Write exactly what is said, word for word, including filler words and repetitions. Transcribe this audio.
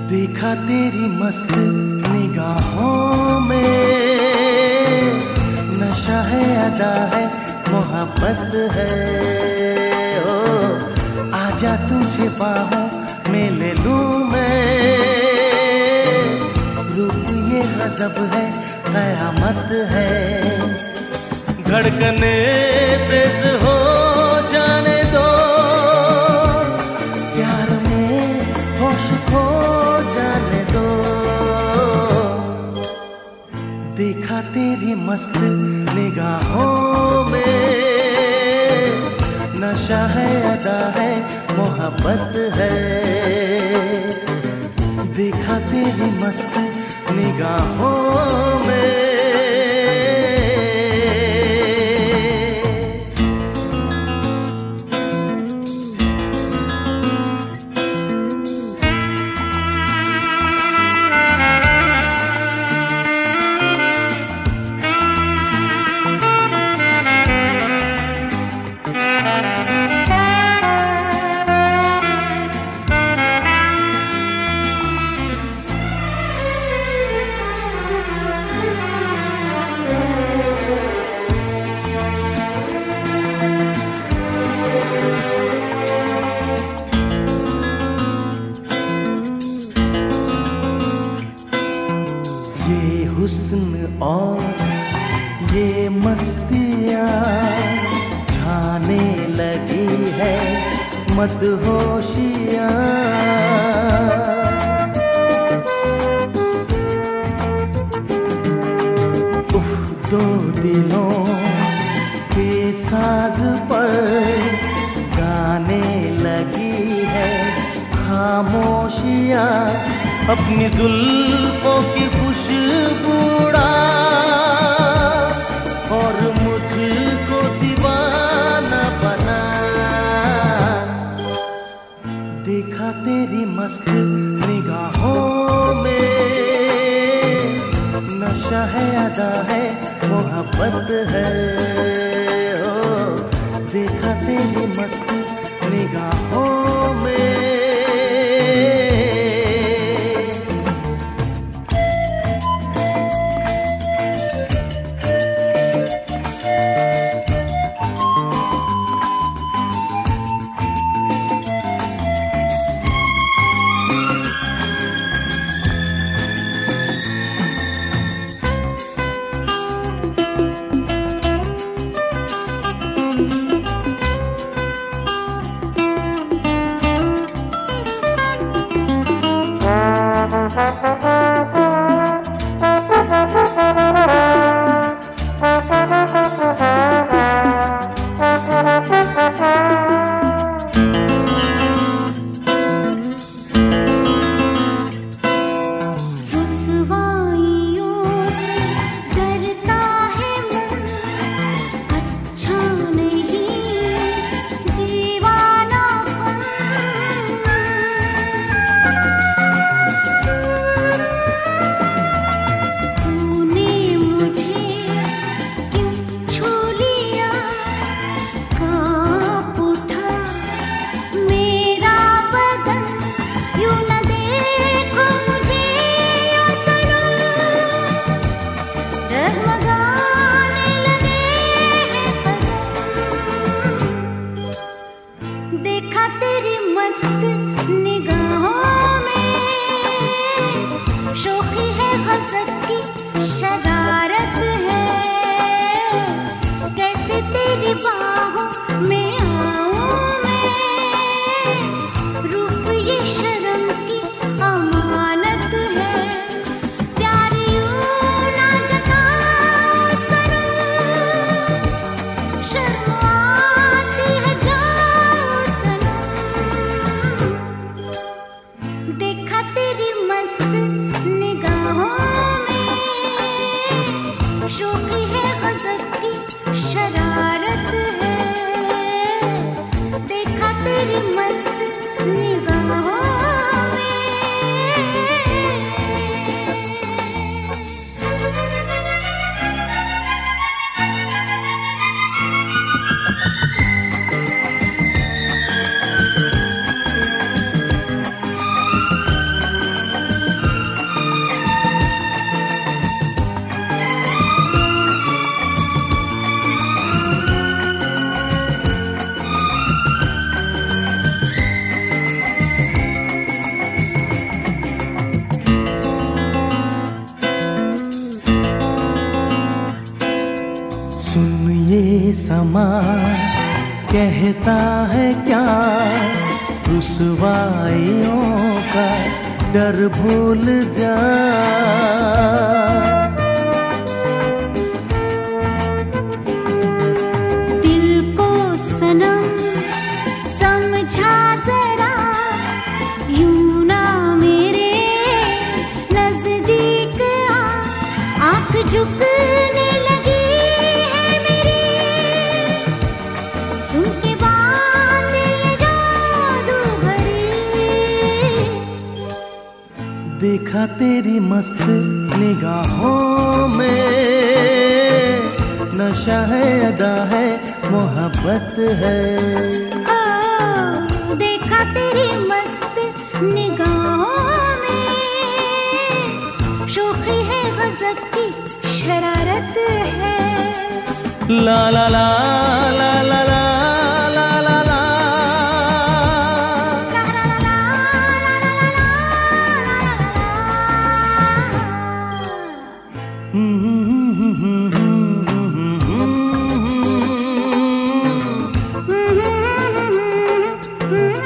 देखा तेरी मस्त निगाहों में, नशा है अदा है मोहब्बत है। ओ आजा तुझे बाहों में ले लूं मैं, रूप ये गजब है कयामत है। धड़कने तेज हो जाने दो, प्यार में होश खो जाने दो। देखा तेरी मस्त निगाहों में, नशा है अदा है मोहब्बत है। देखा तेरी मस्त निगाहों में। ये हुस्न और ये मस्तियाँ छाने लगी है मदहोशियाँ। उफ दो दिलों के साज पर गाने लगी है खामोशियाँ। अपनी जुल्फों की खुशबूड़ा और मुझको दीवाना बना। देखा तेरी मस्त निगाहों में, नशा है अदा है मोहब्बत है। ओ देखा तेरी मस्त निगाहों में। कहता है क्या रुसवाइयों का डर भूल जा। दिल को सनम समझा जरा, यूं ना मेरे नजदीक आ। आँख झुकने लगी है मेरी, सुन के बात ये जादू भरी। देखा तेरी मस्त निगाहों में, नशा है अदा है मोहब्बत है। ओ, देखा तेरी मस्त निगाहों में, शोखी है गज़ब की शरारत है। ला ला ला ला ला ला ला ला ला। Mm-hmm.